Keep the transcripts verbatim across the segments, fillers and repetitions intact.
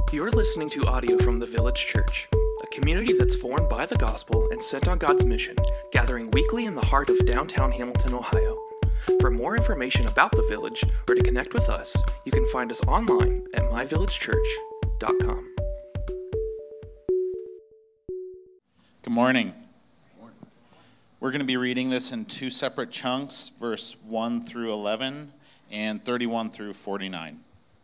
You're listening to audio from the Village Church, a community that's formed by the gospel and sent on God's mission, gathering weekly in the heart of downtown Hamilton, Ohio. For more information about the Village or to connect with us, you can find us online at my village church dot com. Good morning. We're going to be reading this in two separate chunks, verse one through eleven and thirty-one through forty-nine.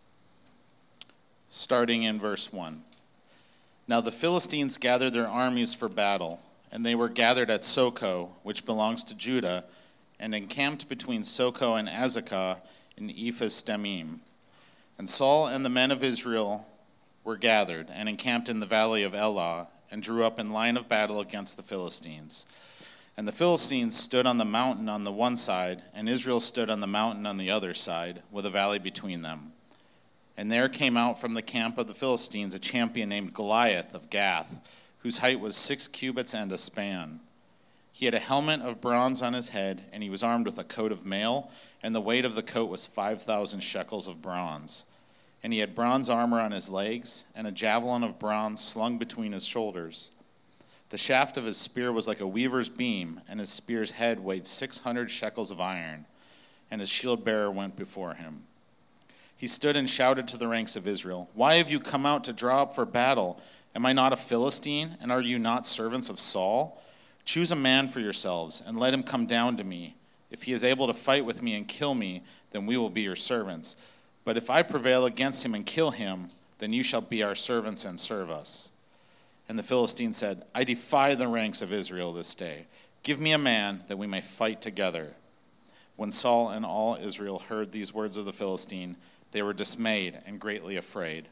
Starting in verse one. Now the Philistines gathered their armies for battle, and they were gathered at Socoh, which belongs to Judah, and encamped between Socoh and Azekah in Ephes Dammim. And Saul and the men of Israel were gathered, and encamped in the valley of Elah, and drew up in line of battle against the Philistines. And the Philistines stood on the mountain on the one side, and Israel stood on the mountain on the other side, with a valley between them. And there came out from the camp of the Philistines a champion named Goliath of Gath, whose height was six cubits and a span. He had a helmet of bronze on his head, and he was armed with a coat of mail, and the weight of the coat was five thousand shekels of bronze. And he had bronze armor on his legs, and a javelin of bronze slung between his shoulders. The shaft of his spear was like a weaver's beam, and his spear's head weighed six hundred shekels of iron, and his shield bearer went before him. He stood and shouted to the ranks of Israel, "Why have you come out to draw up for battle? Am I not a Philistine, and are you not servants of Saul? Choose a man for yourselves, and let him come down to me. If he is able to fight with me and kill me, then we will be your servants. But if I prevail against him and kill him, then you shall be our servants and serve us." And the Philistine said, "I defy the ranks of Israel this day. Give me a man that we may fight together." When Saul and all Israel heard these words of the Philistine, they were dismayed and greatly afraid.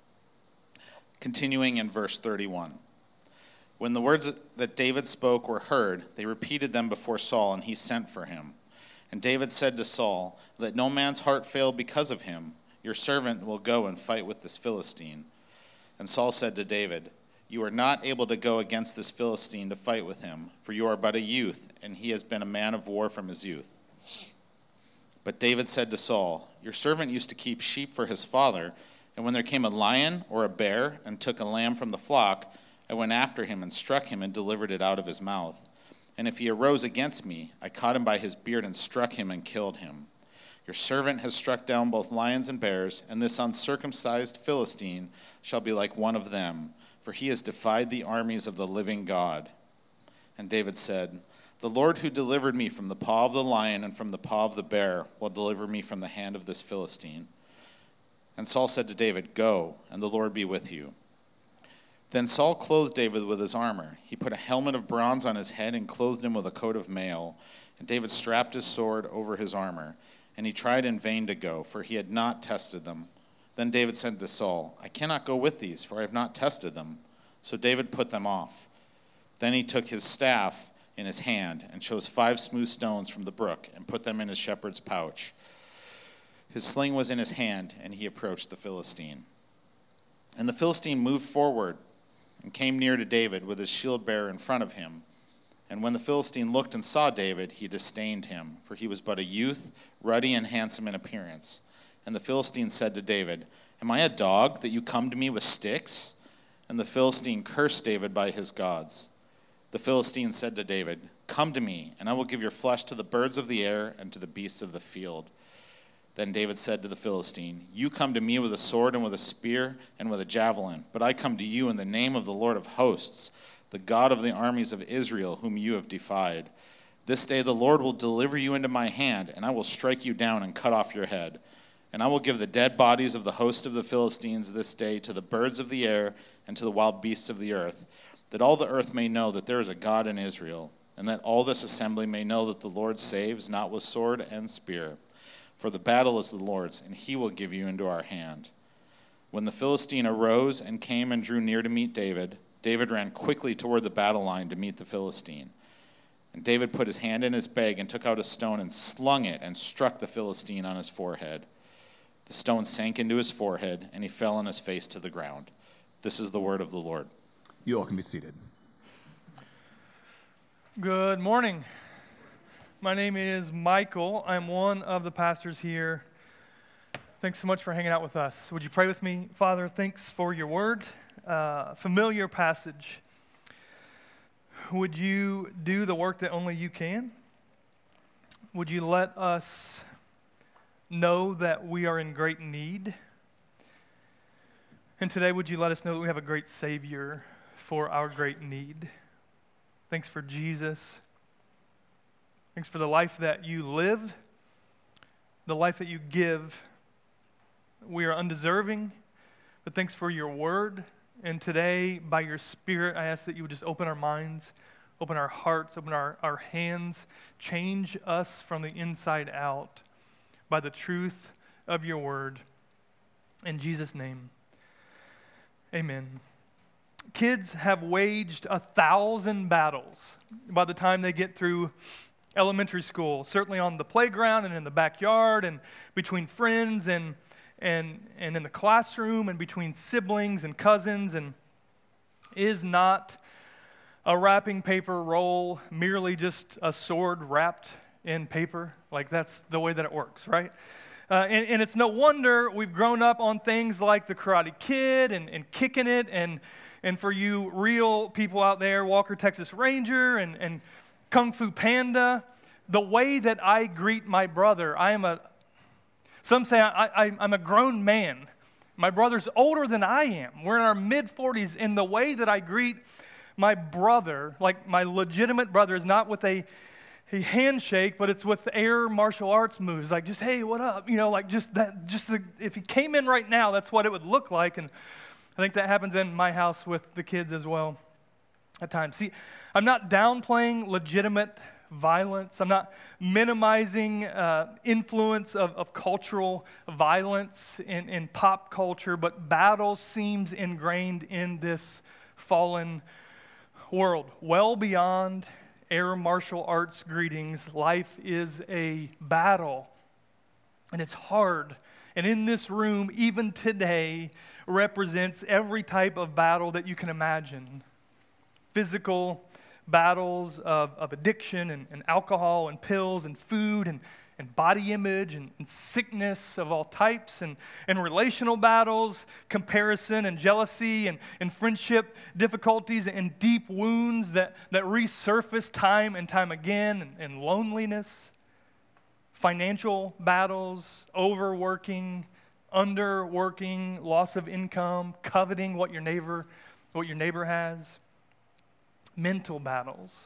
Continuing in verse thirty-one. When the words that David spoke were heard, they repeated them before Saul, and he sent for him. And David said to Saul, "Let no man's heart fail because of him. Your servant will go and fight with this Philistine." And Saul said to David, "You are not able to go against this Philistine to fight with him, for you are but a youth, and he has been a man of war from his youth." But David said to Saul, "Your servant used to keep sheep for his father, and when there came a lion or a bear and took a lamb from the flock, I went after him and struck him and delivered it out of his mouth. And if he arose against me, I caught him by his beard and struck him and killed him. Your servant has struck down both lions and bears, and this uncircumcised Philistine shall be like one of them, for he has defied the armies of the living God." And David said, "The Lord who delivered me from the paw of the lion and from the paw of the bear will deliver me from the hand of this Philistine." And Saul said to David, "Go, and the Lord be with you." Then Saul clothed David with his armor. He put a helmet of bronze on his head and clothed him with a coat of mail. And David strapped his sword over his armor. And he tried in vain to go, for he had not tested them. Then David said to Saul, "I cannot go with these, for I have not tested them." So David put them off. Then he took his staff in his hand and chose five smooth stones from the brook and put them in his shepherd's pouch. His sling was in his hand, and he approached the Philistine. And the Philistine moved forward and came near to David with his shield bearer in front of him. And when the Philistine looked and saw David, he disdained him, for he was but a youth, ruddy and handsome in appearance. And the Philistine said to David, "Am I a dog that you come to me with sticks?" And the Philistine cursed David by his gods. The Philistine said to David, "Come to me, and I will give your flesh to the birds of the air and to the beasts of the field." Then David said to the Philistine, "You come to me with a sword and with a spear and with a javelin, but I come to you in the name of the Lord of hosts, the God of the armies of Israel, whom you have defied. This day the Lord will deliver you into my hand, and I will strike you down and cut off your head. And I will give the dead bodies of the host of the Philistines this day to the birds of the air and to the wild beasts of the earth, that all the earth may know that there is a God in Israel, and that all this assembly may know that the Lord saves, not with sword and spear. For the battle is the Lord's, and he will give you into our hand." When the Philistine arose and came and drew near to meet David, David ran quickly toward the battle line to meet the Philistine. And David put his hand in his bag and took out a stone and slung it and struck the Philistine on his forehead. The stone sank into his forehead, and he fell on his face to the ground. This is the word of the Lord. You all can be seated. Good morning. My name is Michael. I'm one of the pastors here. Thanks so much for hanging out with us. Would you pray with me? Father, thanks for your word, uh, familiar passage. Would you do the work that only you can? Would you let us know that we are in great need? And today, would you let us know that we have a great Savior for our great need? Thanks for Jesus. Thanks for the life that you live, the life that you give. We are undeserving, but thanks for your word. And today, by your Spirit, I ask that you would just open our minds, open our hearts, open our, our hands, change us from the inside out by the truth of your word. In Jesus' name, amen. Kids have waged a thousand battles by the time they get through elementary school, certainly on the playground and in the backyard and between friends and and and in the classroom and between siblings and cousins. And is not a wrapping paper roll merely just a sword wrapped in paper? Like, that's the way that it works, right? Uh, and, and it's no wonder we've grown up on things like the Karate Kid and, and Kicking It, and and for you real people out there, Walker Texas Ranger and, and Kung Fu Panda. The way that I greet my brother, I am a, some say I, I, I'm a grown man. My brother's older than I am. We're in our mid forties, and the way that I greet my brother, like my legitimate brother, is not with a, a handshake, but it's with air martial arts moves, like just, hey, what up? You know, like just that, just the, if he came in right now, that's what it would look like. And I think that happens in my house with the kids as well at times. See, I'm not downplaying legitimate violence. I'm not minimizing uh, influence of, of cultural violence in, in pop culture, but battle seems ingrained in this fallen world. Well beyond air martial arts greetings, life is a battle, and it's hard. And in this room, even today, represents every type of battle that you can imagine. Physical battles of, of addiction and, and alcohol and pills and food and, and body image and, and sickness of all types, and, and relational battles, comparison and jealousy and, and friendship difficulties and deep wounds that, that resurface time and time again, and, and loneliness, financial battles, overworking, underworking, loss of income, coveting what your neighbor, what your neighbor has. Mental battles.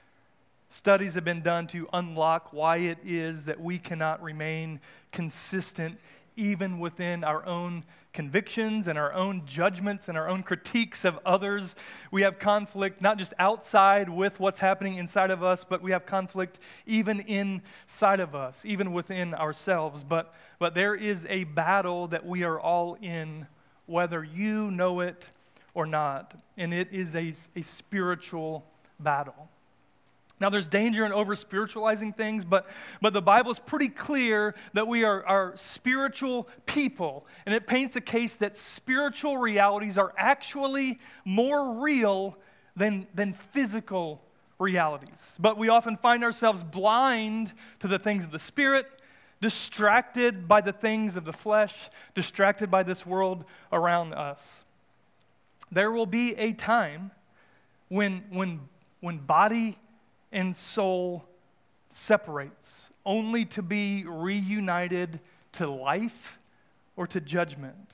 Studies have been done to unlock why it is that we cannot remain consistent even within our own convictions and our own judgments and our own critiques of others. We have conflict not just outside with what's happening inside of us, but we have conflict even inside of us, even within ourselves. But, but there is a battle that we are all in, whether you know it or not, and it is a, a spiritual battle. Now, there's danger in over-spiritualizing things, but, but the Bible's pretty clear that we are, are spiritual people, and it paints a case that spiritual realities are actually more real than, than physical realities. But we often find ourselves blind to the things of the Spirit, distracted by the things of the flesh, distracted by this world around us. There will be a time when, when, when body and soul separates, only to be reunited to life or to judgment.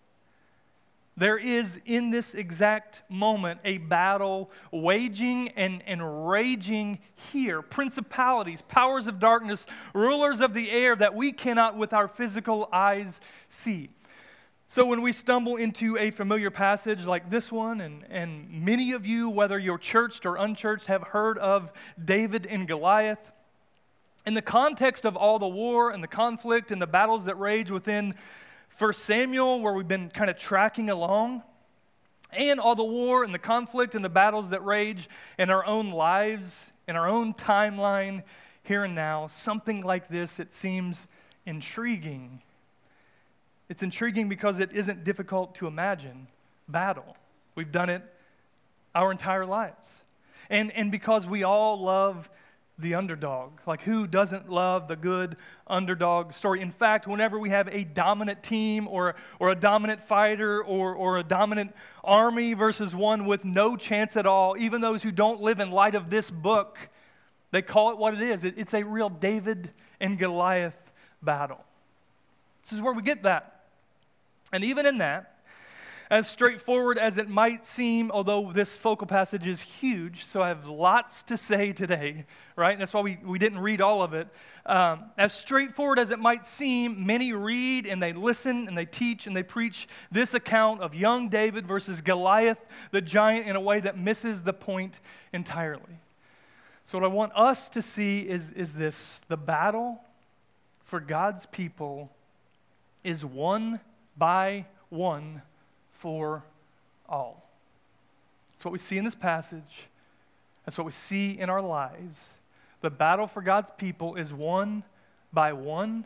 There is, in this exact moment, a battle waging and, and raging here. Principalities, powers of darkness, rulers of the air that we cannot with our physical eyes see. So when we stumble into a familiar passage like this one, and, and many of you, whether you're churched or unchurched, have heard of David and Goliath, in the context of all the war and the conflict and the battles that rage within First Samuel, where we've been kind of tracking along, and all the war and the conflict and the battles that rage in our own lives, in our own timeline, here and now, something like this, it seems intriguing. It's intriguing because it isn't difficult to imagine battle. We've done it our entire lives. And, and because we all love the underdog. Like, who doesn't love the good underdog story? In fact, whenever we have a dominant team or, or a dominant fighter or, or a dominant army versus one with no chance at all, even those who don't live in light of this book, they call it what it is. It, it's a real David and Goliath battle. This is where we get that. And even in that, as straightforward as it might seem, although this focal passage is huge, so I have lots to say today, right? That's why we, we didn't read all of it. Um, as straightforward as it might seem, many read and they listen and they teach and they preach this account of young David versus Goliath, the giant, in a way that misses the point entirely. So what I want us to see is, is this: the battle for God's people is won by one for all. That's what we see in this passage. That's what we see in our lives. The battle for God's people is won by one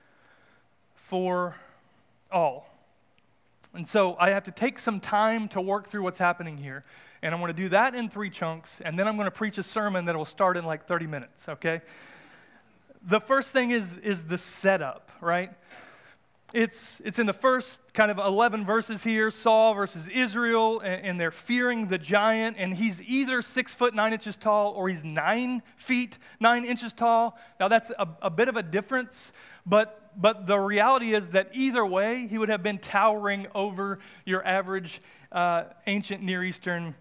for all. And so I have to take some time to work through what's happening here. And I'm going to do that in three chunks, and then I'm going to preach a sermon that will start in like thirty minutes, okay? The first thing is, is the setup, right? It's it's in the first kind of eleven verses here, Saul versus Israel, and, and they're fearing the giant, and he's either six foot nine inches tall or he's nine feet nine inches tall. Now that's a, a bit of a difference, but but the reality is that either way, he would have been towering over your average uh, ancient Near Eastern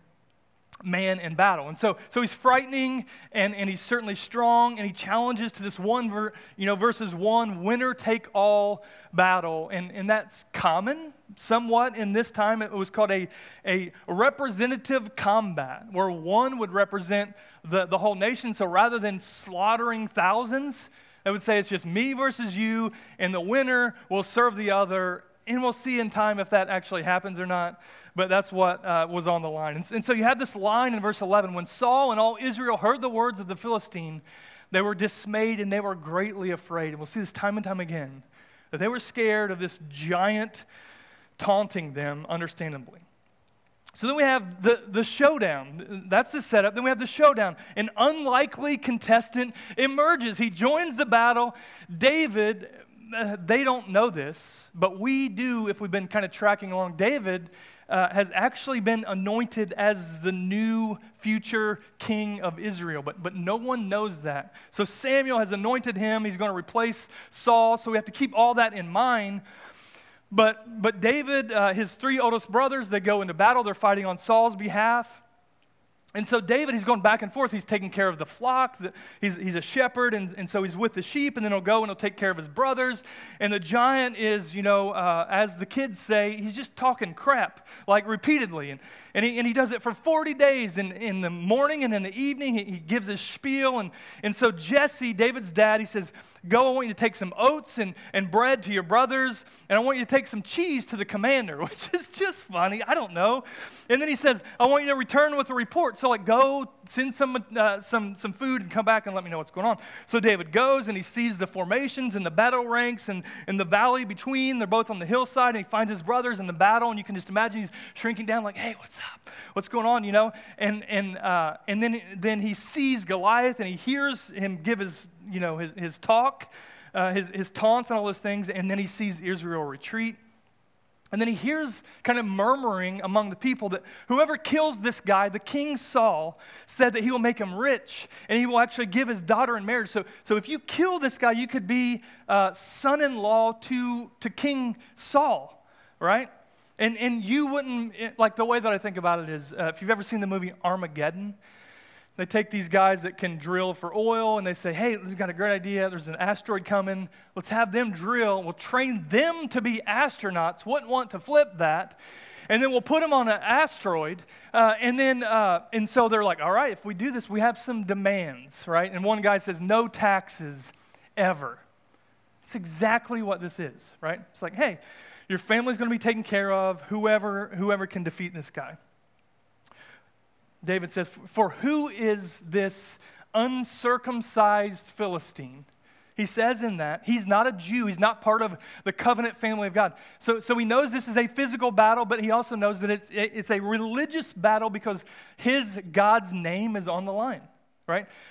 man in battle. And so so he's frightening, and, and he's certainly strong, and he challenges to this one, ver, you know, versus one, winner take all battle. And, and that's common somewhat in this time. It was called a, a representative combat, where one would represent the, the whole nation. So rather than slaughtering thousands, they would say it's just me versus you, and the winner will serve the other. And we'll see in time if that actually happens or not, but that's what uh, was on the line. And, and so you have this line in verse eleven: when Saul and all Israel heard the words of the Philistine, they were dismayed and they were greatly afraid. And we'll see this time and time again, that they were scared of this giant taunting them, understandably. So then we have the, the showdown. That's the setup. Then we have the showdown. An unlikely contestant emerges. He joins the battle. David, uh, they don't know this, but we do if we've been kind of tracking along. David uh, has actually been anointed as the new future king of Israel, but, but no one knows that. So Samuel has anointed him. He's going to replace Saul, so we have to keep all that in mind. But but David, uh, his three oldest brothers, they go into battle. They're fighting on Saul's behalf. And so David, he's going back and forth. He's taking care of the flock. He's, he's a shepherd, and, and so he's with the sheep, and then he'll go and he'll take care of his brothers. And the giant is, you know, uh, as the kids say, he's just talking crap, like repeatedly. And, and, he, and he does it for forty days. In, in the morning and in the evening, he, he gives his spiel. And, and so Jesse, David's dad, he says, go, I want you to take some oats and, and bread to your brothers, and I want you to take some cheese to the commander, which is just funny. I don't know. And then he says, I want you to return with a report. So like, go send some uh, some some food and come back and let me know what's going on. So David goes and he sees the formations and the battle ranks and, and the valley between. They're both on the hillside, and he finds his brothers in the battle, and you can just imagine he's shrinking down like, hey, what's up? What's going on, you know? And and uh, and then then he sees Goliath, and he hears him give his, you know, his, his talk, uh, his, his taunts and all those things, and then he sees Israel retreat. And then he hears kind of murmuring among the people that whoever kills this guy, the king Saul, said that he will make him rich, and he will actually give his daughter in marriage. So, so if you kill this guy, you could be uh, son-in-law to, to King Saul, right? And, and you wouldn't, like the way that I think about it is, uh, if you've ever seen the movie Armageddon, they take these guys that can drill for oil, and they say, hey, we've got a great idea. There's an asteroid coming. Let's have them drill. We'll train them to be astronauts. Wouldn't want to flip that. And then we'll put them on an asteroid. Uh, and then, uh, and so they're like, all right, if we do this, we have some demands, right? And one guy says, no taxes ever. It's exactly what this is, right? It's like, hey, your family's going to be taken care of, whoever, whoever can defeat this guy. David says, for who is this uncircumcised Philistine? He says in that, he's not a Jew. He's not part of the covenant family of God. So, so he knows this is a physical battle, but he also knows that it's, it's a religious battle because his God's name is on the line, right?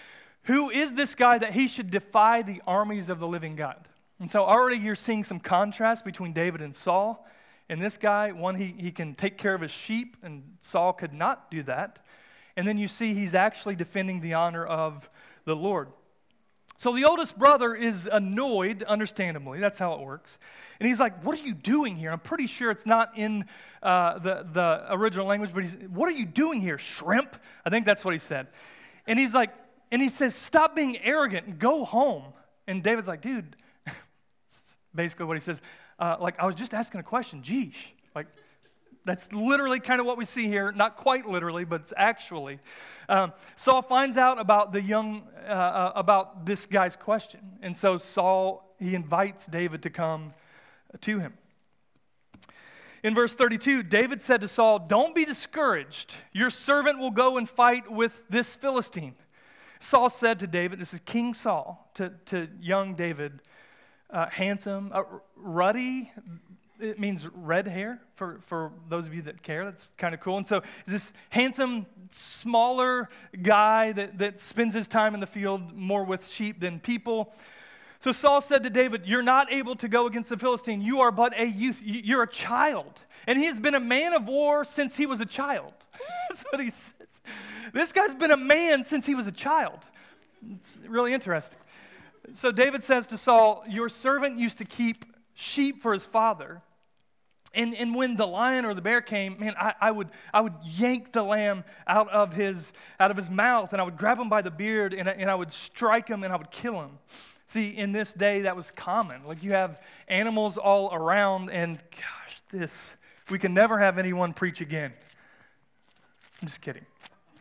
who is this guy that he should defy the armies of the living God? And so already you're seeing some contrast between David and Saul. And this guy, one, he, he can take care of his sheep, and Saul could not do that. And then you see he's actually defending the honor of the Lord. So the oldest brother is annoyed, understandably. That's how it works. And he's like, what are you doing here? I'm pretty sure it's not in uh, the, the original language, but he's, what are you doing here, shrimp? I think that's what he said. And he's like, and he says, stop being arrogant and go home. And David's like, dude, basically what he says, uh, like, I was just asking a question, geesh. Like, that's literally kind of what we see here. Not quite literally, but it's actually. Um, Saul finds out about the young, uh, uh, about this guy's question. And so Saul, he invites David to come to him. In verse thirty-two, David said to Saul, don't be discouraged. Your servant will go and fight with this Philistine. Saul said to David, this is King Saul, to, to young David, uh, handsome, uh, ruddy. It means red hair, for, for those of you that care. That's kind of cool. And so is this handsome, smaller guy that, that spends his time in the field more with sheep than people. So Saul said to David, you're not able to go against the Philistine. You are but a youth. You're a child. And he has been a man of war since he was a child. That's what he says. This guy's been a man since he was a child. It's really interesting. So David says to Saul, your servant used to keep sheep for his father. And and when the lion or the bear came, man, I, I would I would yank the lamb out of his out of his mouth, and I would grab him by the beard, and I, and I would strike him, and I would kill him. See, in this day, that was common. Like, you have animals all around, and gosh, this, we can never have anyone preach again. I'm just kidding.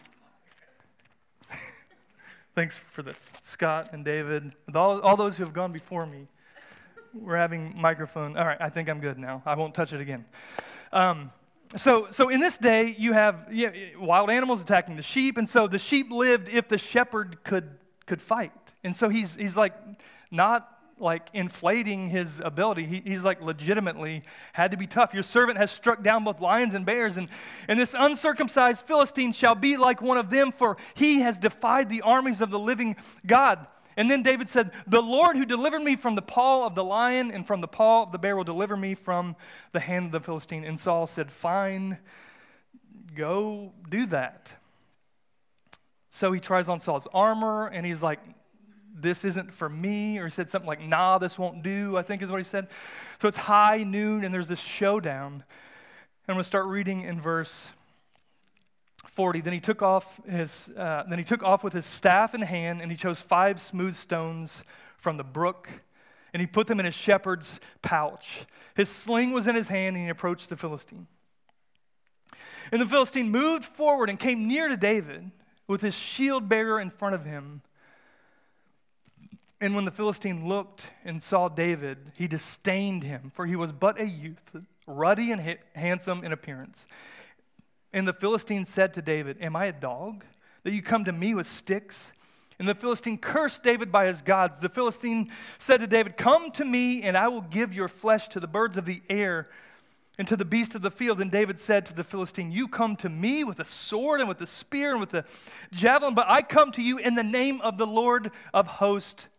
Thanks for this, Scott and David, all, all those who have gone before me. We're having microphone. All right, I think I'm good now. I won't touch it again. Um, so, so in this day, you have yeah, wild animals attacking the sheep, and so the sheep lived if the shepherd could could fight. And so he's he's like not like inflating his ability. He, he's like legitimately had to be tough. Your servant has struck down both lions and bears, and, and this uncircumcised Philistine shall be like one of them, for he has defied the armies of the living God. And then David said, the Lord who delivered me from the paw of the lion and from the paw of the bear will deliver me from the hand of the Philistine. And Saul said, fine, go do that. So he tries on Saul's armor, and he's like, this isn't for me. Or he said something like, nah, this won't do, I think is what he said. So it's high noon, and there's this showdown. And I'm going to start reading in verse forty. Then he took off his. Uh, then he took off with his staff in hand, and he chose five smooth stones from the brook, and he put them in his shepherd's pouch. His sling was in his hand, and he approached the Philistine. And the Philistine moved forward and came near to David with his shield bearer in front of him. And when the Philistine looked and saw David, he disdained him, for he was but a youth, ruddy and ha- handsome in appearance. And the Philistine said to David, am I a dog, that you come to me with sticks? And the Philistine cursed David by his gods. The Philistine said to David, come to me, and I will give your flesh to the birds of the air and to the beasts of the field. And David said to the Philistine, you come to me with a sword and with a spear and with a javelin, but I come to you in the name of the Lord of hosts,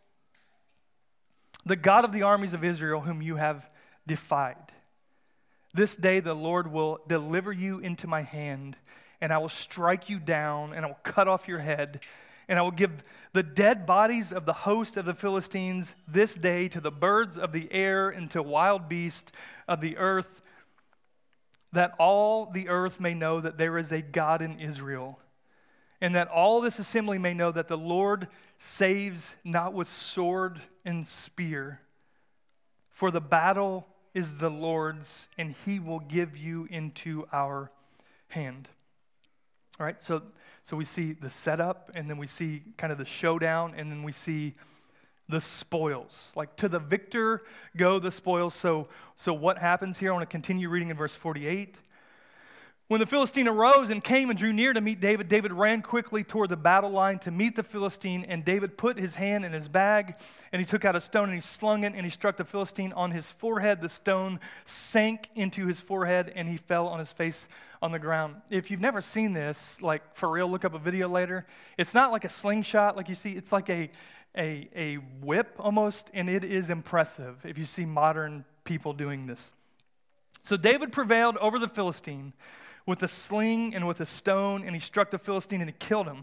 the God of the armies of Israel, whom you have defied. This day the Lord will deliver you into my hand, and I will strike you down, and I will cut off your head, and I will give the dead bodies of the host of the Philistines this day to the birds of the air and to wild beasts of the earth, that all the earth may know that there is a God in Israel, and that all this assembly may know that the Lord saves not with sword and spear, for the battle is the Lord's, and he will give you into our hand. All right, so so we see the setup, and then we see kind of the showdown, and then we see the spoils. Like, to the victor go the spoils. So, so what happens here? I want to continue reading in verse forty-eight. When the Philistine arose and came and drew near to meet David, David ran quickly toward the battle line to meet the Philistine, and David put his hand in his bag, and he took out a stone, and he slung it, and he struck the Philistine on his forehead. The stone sank into his forehead, and he fell on his face on the ground. If you've never seen this, like for real, look up a video later. It's not like a slingshot like you see. It's like a, a, a whip almost, and it is impressive if you see modern people doing this. So David prevailed over the Philistine with a sling and with a stone, and he struck the Philistine and he killed him.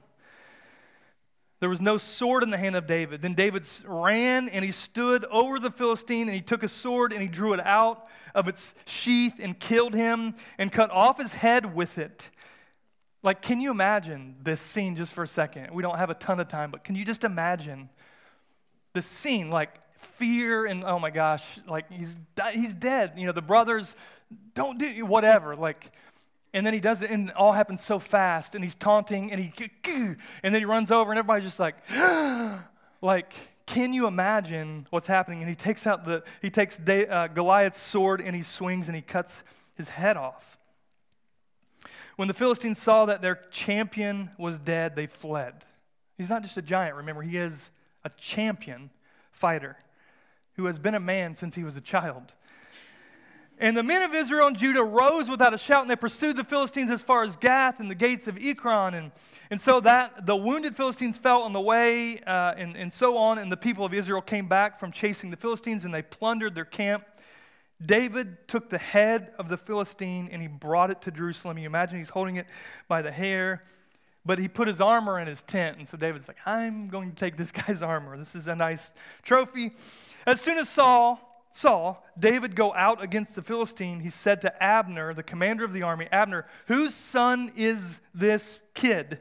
There was no sword in the hand of David. Then David ran and he stood over the Philistine, and he took a sword and he drew it out of its sheath and killed him and cut off his head with it. Like, can you imagine this scene just for a second? We don't have a ton of time, but can you just imagine this scene, like fear and, oh my gosh, like he's he's dead. You know, the brothers, don't do whatever, like. And then he does it, and it all happens so fast, and he's taunting, and he, and then he runs over, and everybody's just like, like, can you imagine what's happening? And he takes out the, he takes uh, Goliath's sword, and he swings, and he cuts his head off. When the Philistines saw that their champion was dead, they fled. He's not just a giant, remember, he is a champion fighter who has been a man since he was a child. And the men of Israel and Judah rose without a shout, and they pursued the Philistines as far as Gath and the gates of Ekron. And, and so that the wounded Philistines fell on the way, uh, and, and so on. And the people of Israel came back from chasing the Philistines, and they plundered their camp. David took the head of the Philistine, and he brought it to Jerusalem. You imagine he's holding it by the hair, but he put his armor in his tent. And so David's like, I'm going to take this guy's armor. This is a nice trophy. As soon as Saul... saw David go out against the Philistine, he said to Abner, the commander of the army, Abner, whose son is this kid?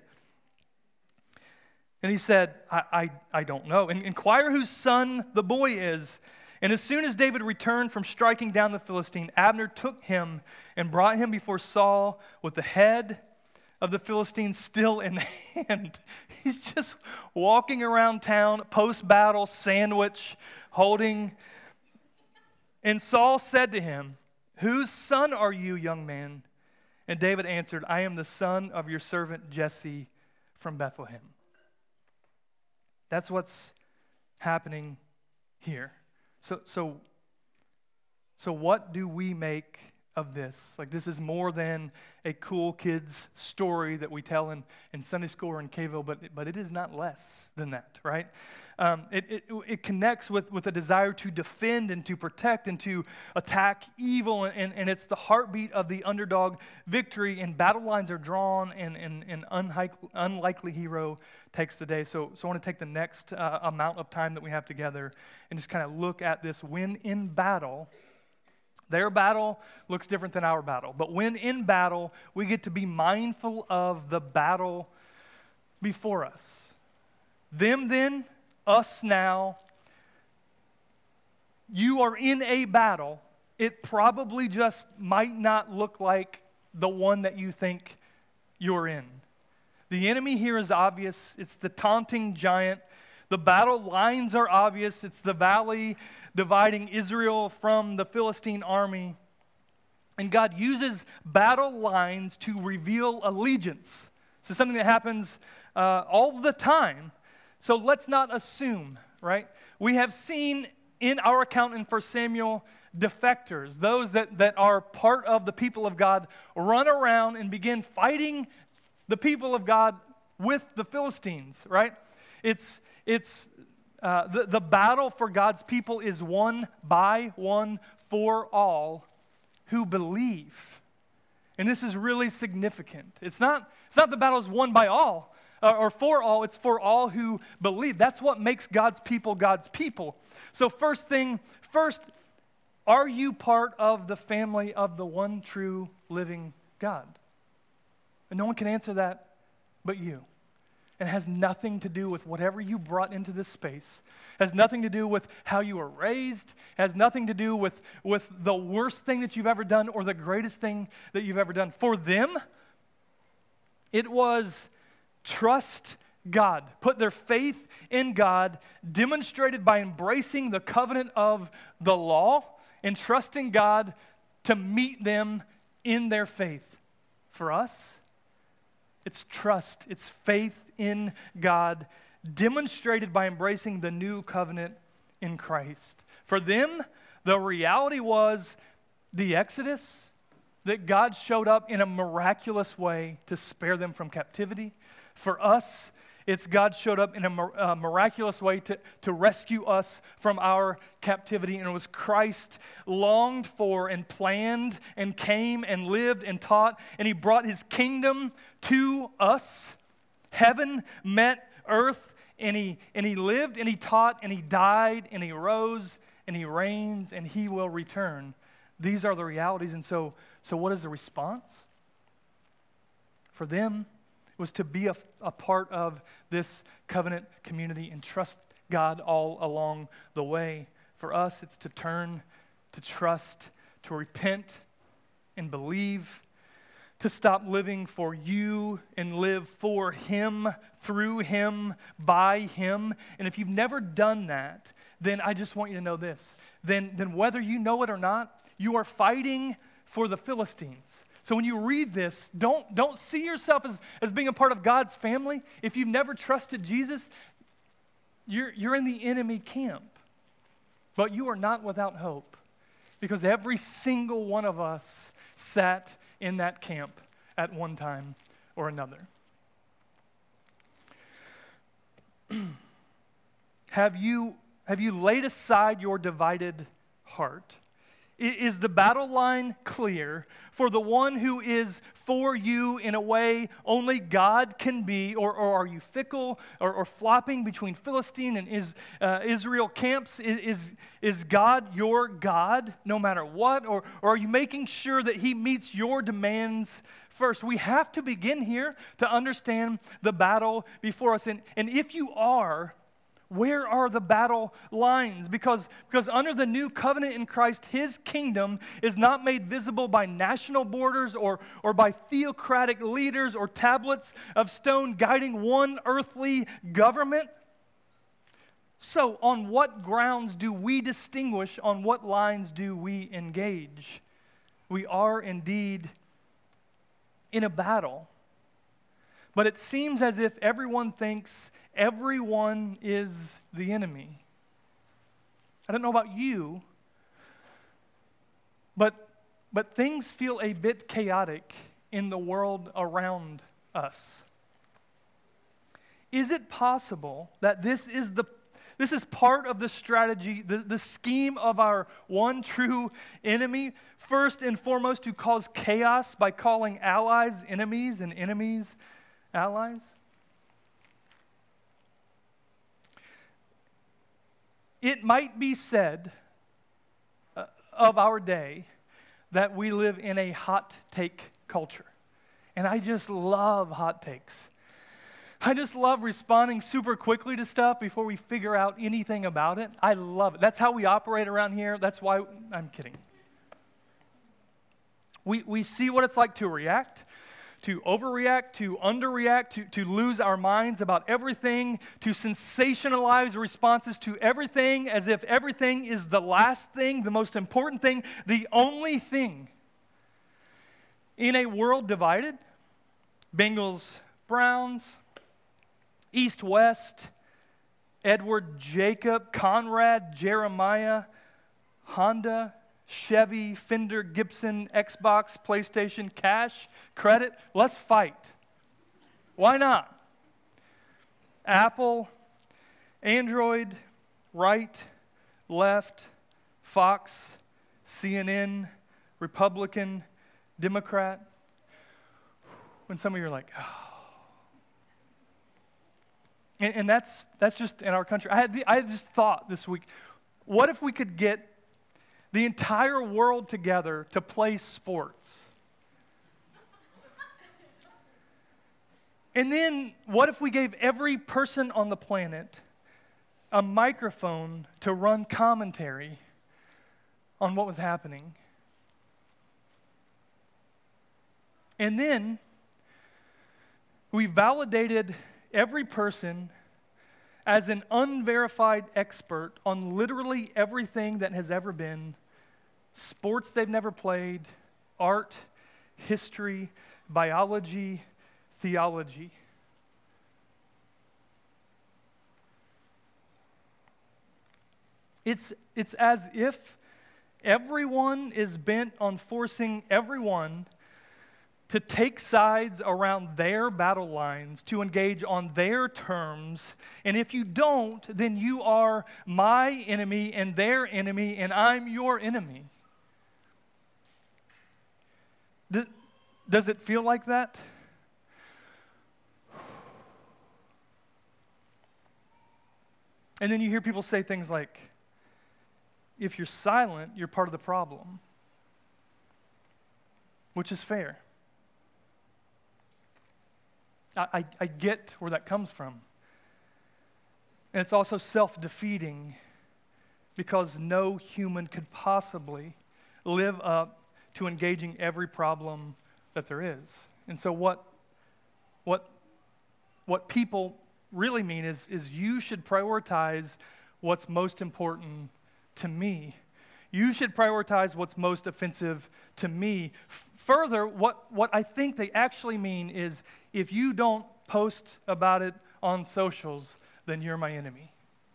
And he said, I, I, I don't know. And inquire whose son the boy is. And as soon as David returned from striking down the Philistine, Abner took him and brought him before Saul with the head of the Philistine still in hand. He's just walking around town, post-battle sandwich, holding. And Saul said to him, whose son are you, young man? And David answered, I am the son of your servant Jesse from Bethlehem. That's what's happening here. So, so, so what do we make of this? Like, this is more than a cool kid's story that we tell in, in Sunday school or in K-ville, but, but it is not less than that, right? Um, it, it, it connects with, with a desire to defend and to protect and to attack evil, and, and it's the heartbeat of the underdog victory, and battle lines are drawn, and an and, and unlikely, unlikely hero takes the day. So, so I want to take the next uh, amount of time that we have together and just kind of look at this. When in battle, their battle looks different than our battle, but when in battle, we get to be mindful of the battle before us. Them then, us now. You are in a battle. It probably just might not look like the one that you think you're in. The enemy here is obvious. It's the taunting giant. The battle lines are obvious. It's the valley dividing Israel from the Philistine army. And God uses battle lines to reveal allegiance. So something that happens uh, all the time. So let's not assume, right? We have seen in our account in First Samuel, defectors, those that, that are part of the people of God, run around and begin fighting the people of God with the Philistines, right? It's, it's uh, the, the battle for God's people is won by one for all who believe. And this is really significant. It's not, it's not the battle is won by all, or for all, it's for all who believe. That's what makes God's people God's people. So first thing, first, are you part of the family of the one true living God? And no one can answer that but you. It has nothing to do with whatever you brought into this space. It has nothing to do with how you were raised. It has nothing to do with, with the worst thing that you've ever done or the greatest thing that you've ever done. For them, it was trust God, put their faith in God, demonstrated by embracing the covenant of the law and trusting God to meet them in their faith. For us, it's trust, it's faith in God, demonstrated by embracing the new covenant in Christ. For them, the reality was the Exodus, that God showed up in a miraculous way to spare them from captivity. For us, it's God showed up in a uh, miraculous way to, to rescue us from our captivity. And it was Christ longed for and planned and came and lived and taught. And he brought his kingdom to us. Heaven met earth, and he, and he lived and he taught and he died and he rose and he reigns and he will return. These are the realities. And so, so what is the response? For them, it was to be a, a part of this covenant community and trust God all along the way. For us, it's to turn, to trust, to repent and believe, to stop living for you and live for him, through him, by him. And if you've never done that, then I just want you to know this. Then, then whether you know it or not, you are fighting for the Philistines. So when you read this, don't, don't see yourself as, as being a part of God's family. If you've never trusted Jesus, you're, you're in the enemy camp. But you are not without hope, because every single one of us sat in that camp at one time or another. Have you, have you laid aside your divided heart? Is the battle line clear for the one who is for you in a way only God can be? Or, or are you fickle or, or flopping between Philistine and is, uh, Israel camps? Is, is, is God your God no matter what? Or, or are you making sure that he meets your demands first? We have to begin here to understand the battle before us. And, and if you are, where are the battle lines? Because, because under the new covenant in Christ, his kingdom is not made visible by national borders or, or by theocratic leaders or tablets of stone guiding one earthly government. So on what grounds do we distinguish? On what lines do we engage? We are indeed in a battle. But it seems as if everyone thinks everyone is the enemy. I don't know about you, but, but things feel a bit chaotic in the world around us. Is it possible that this is the this is part of the strategy, the, the scheme of our one true enemy? First and foremost, to cause chaos by calling allies enemies and enemies allies? It might be said uh, of our day that we live in a hot take culture. And I just love hot takes. I just love responding super quickly to stuff before we figure out anything about it. I love it. That's how we operate around here. That's why, I'm kidding. We, we see what it's like to react, to overreact, to underreact, to, to lose our minds about everything, to sensationalize responses to everything as if everything is the last thing, the most important thing, the only thing. In a world divided, Bengals, Browns, East-West, Edward, Jacob, Conrad, Jeremiah, Honda, Chevy, Fender, Gibson, Xbox, PlayStation, cash, credit. Let's fight. Why not? Apple, Android, right, left, Fox, C N N, Republican, Democrat. When some of you are like, oh. And, and that's that's just in our country. I had the, I had this thought this week. What if we could get the entire world together to play sports? And then what if we gave every person on the planet a microphone to run commentary on what was happening? And then we validated every person as an unverified expert on literally everything that has ever been, sports they've never played, art, history, biology, theology. It's, it's as if everyone is bent on forcing everyone to take sides around their battle lines, to engage on their terms. And if you don't, then you are my enemy and their enemy, and I'm your enemy. Do, does it feel like that? And then you hear people say things like, if you're silent, you're part of the problem, which is fair. I, I, I get where that comes from. And it's also self-defeating because no human could possibly live up to engaging every problem that there is. And so what, what, what people really mean is, is you should prioritize what's most important to me. You should prioritize what's most offensive to me. F- further, what, what I think they actually mean is if you don't post about it on socials, then you're my enemy.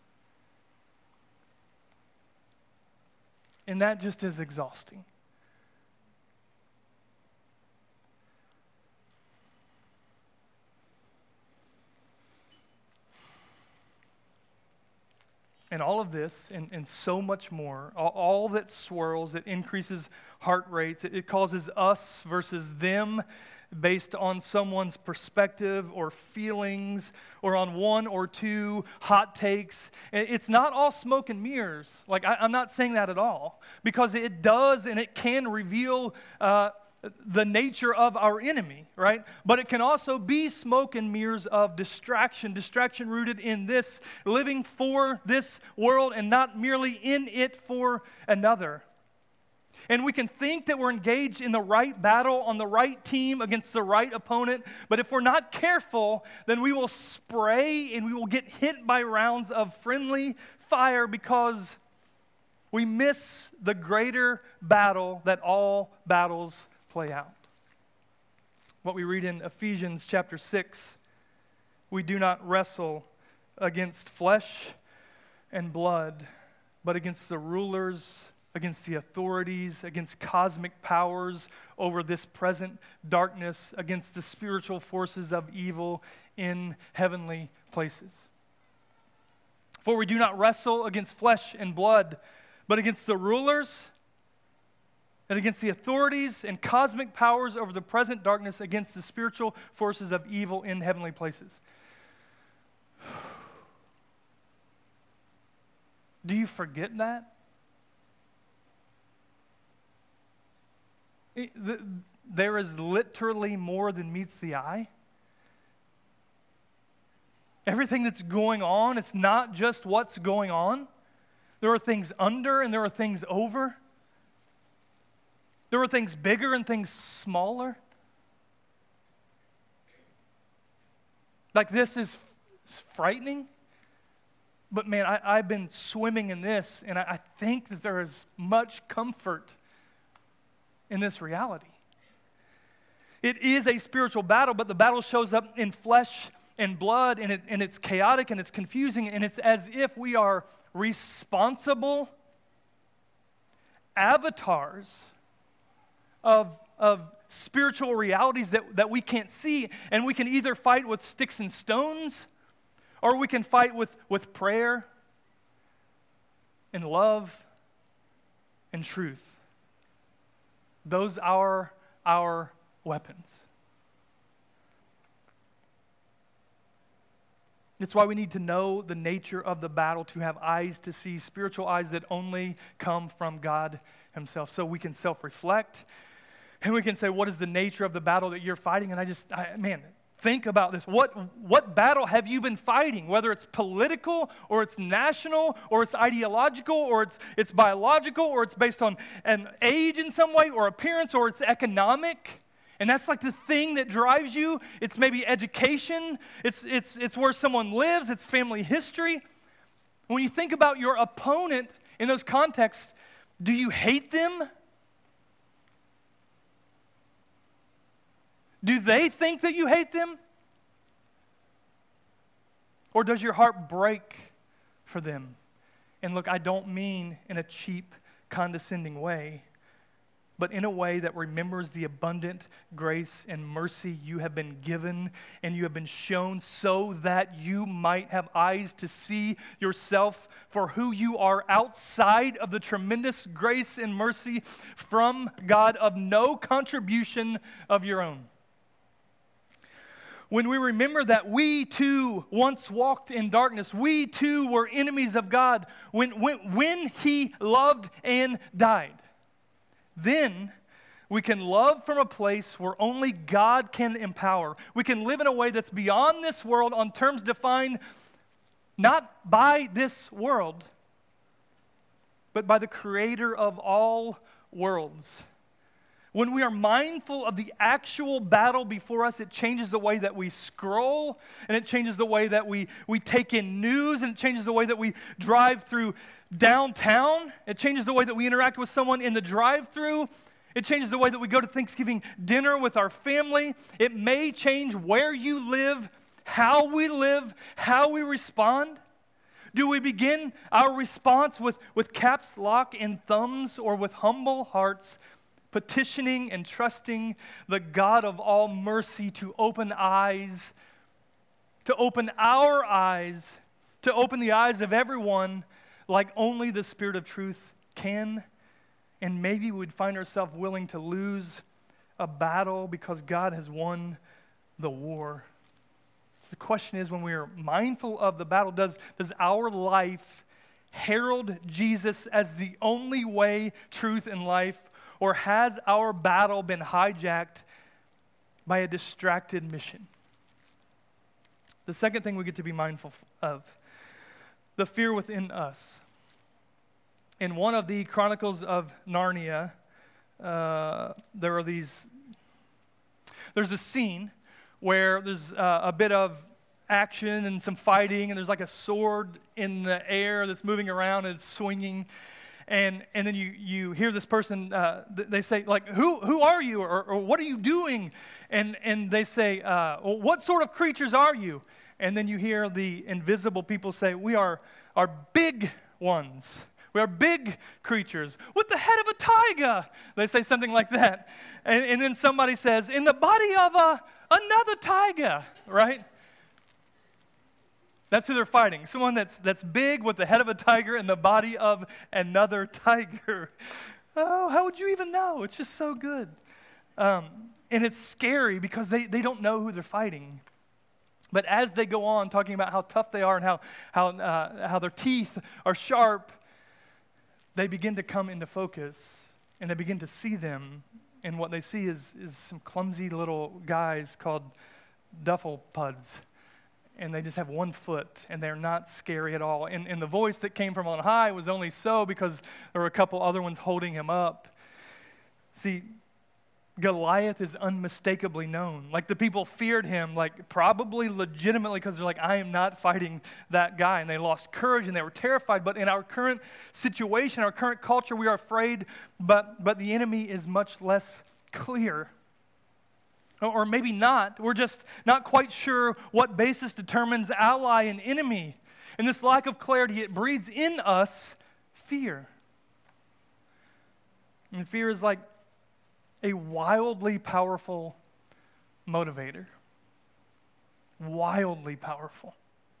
And that just is exhausting. And all of this and, and so much more, all, all that swirls, it increases heart rates, it, it causes us versus them based on someone's perspective or feelings or on one or two hot takes. It's not all smoke and mirrors. Like, I, I'm not saying that at all, because it does and it can reveal uh, the nature of our enemy, right? But it can also be smoke and mirrors of distraction, distraction rooted in this, living for this world and not merely in it for another. And we can think that we're engaged in the right battle on the right team against the right opponent, but if we're not careful, then we will spray and we will get hit by rounds of friendly fire because we miss the greater battle that all battles play out. What we read in Ephesians chapter six, we do not wrestle against flesh and blood, but against the rulers, against the authorities, against cosmic powers over this present darkness, against the spiritual forces of evil in heavenly places. For we do not wrestle against flesh and blood, but against the rulers and against the authorities and cosmic powers over the present darkness, against the spiritual forces of evil in heavenly places. Do you forget that? It, the, there is literally more than meets the eye. Everything that's going on, it's not just what's going on. There are things under and there are things over. There are things bigger and things smaller. Like, this is, is frightening. But man, I, I've been swimming in this, and I, I think that there is much comfort in this reality. It is a spiritual battle, but the battle shows up in flesh and blood, and, it, and it's chaotic and it's confusing, and it's as if we are responsible avatars of, of spiritual realities that, that we can't see, and we can either fight with sticks and stones, or we can fight with, with prayer and love and truth. Those are our weapons. It's why we need to know the nature of the battle, to have eyes to see, spiritual eyes that only come from God himself. So we can self-reflect, and we can say, what is the nature of the battle that you're fighting? And I just, I, man, think about this. What, what battle have you been fighting? Whether it's political, or it's national, or it's ideological, or it's, it's biological, or it's based on an age in some way, or appearance, or it's economic. And that's like the thing that drives you. It's maybe education. It's, it's, it's where someone lives. It's family history. When you think about your opponent in those contexts, do you hate them? Do they think that you hate them? Or does your heart break for them? And look, I don't mean in a cheap, condescending way, but in a way that remembers the abundant grace and mercy you have been given and you have been shown so that you might have eyes to see yourself for who you are outside of the tremendous grace and mercy from God of no contribution of your own. When we remember that we too once walked in darkness, we too were enemies of God, when, when, when He loved and died, then we can love from a place where only God can empower. We can live in a way that's beyond this world on terms defined not by this world, but by the Creator of all worlds. When we are mindful of the actual battle before us, it changes the way that we scroll, and it changes the way that we, we take in news, and it changes the way that we drive through downtown. It changes the way that we interact with someone in the drive-thru. It changes the way that we go to Thanksgiving dinner with our family. It may change where you live, how we live, how we respond. Do we begin our response with, with caps lock and thumbs, or with humble hearts, petitioning and trusting the God of all mercy to open eyes, to open our eyes, to open the eyes of everyone like only the Spirit of truth can? And maybe we'd find ourselves willing to lose a battle because God has won the war. So the question is, when we are mindful of the battle, does, does our life herald Jesus as the only way, truth, and life? Or has our battle been hijacked by a distracted mission? The second thing we get to be mindful of, the fear within us. In one of the Chronicles of Narnia, uh, there are these, there's a scene where there's uh, a bit of action and some fighting, and there's like a sword in the air that's moving around and it's swinging. And and then you, you hear this person, uh, they say, like, who who are you, or, or what are you doing? And and they say, uh, well, what sort of creatures are you? And then you hear the invisible people say, we are, are big ones. We are big creatures with the head of a tiger. They say something like that. And, and then somebody says, in the body of a, another tiger, right? That's who they're fighting. Someone that's that's big with the head of a tiger and the body of another tiger. Oh, how would you even know? It's just so good. Um, and it's scary because they, they don't know who they're fighting. But as they go on talking about how tough they are and how, how, uh, how their teeth are sharp, they begin to come into focus and they begin to see them. And what they see is, is some clumsy little guys called duffel puds. And they just have one foot, and they're not scary at all. And, and the voice that came from on high was only so because there were a couple other ones holding him up. See, Goliath is unmistakably known. Like, the people feared him, like, probably legitimately because they're like, I am not fighting that guy. And they lost courage, and they were terrified. But in our current situation, our current culture, we are afraid, but, but the enemy is much less clear. Or maybe not. We're just not quite sure what basis determines ally and enemy. And this lack of clarity, it breeds in us fear. And fear is like a wildly powerful motivator. Wildly powerful.